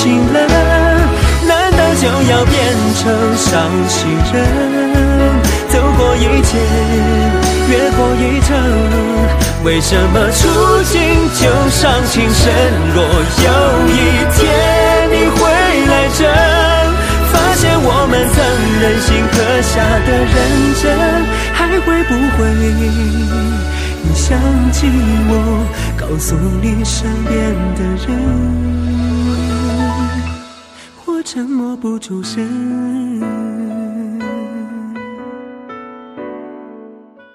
心了，难道就要变成伤心人？走过一劫，越过一程，为什么触景就伤情深？若有一天你会来这，发现我们曾忍心刻下的认真，还会不会你想起我，告诉你身边的人，我沉默不出声。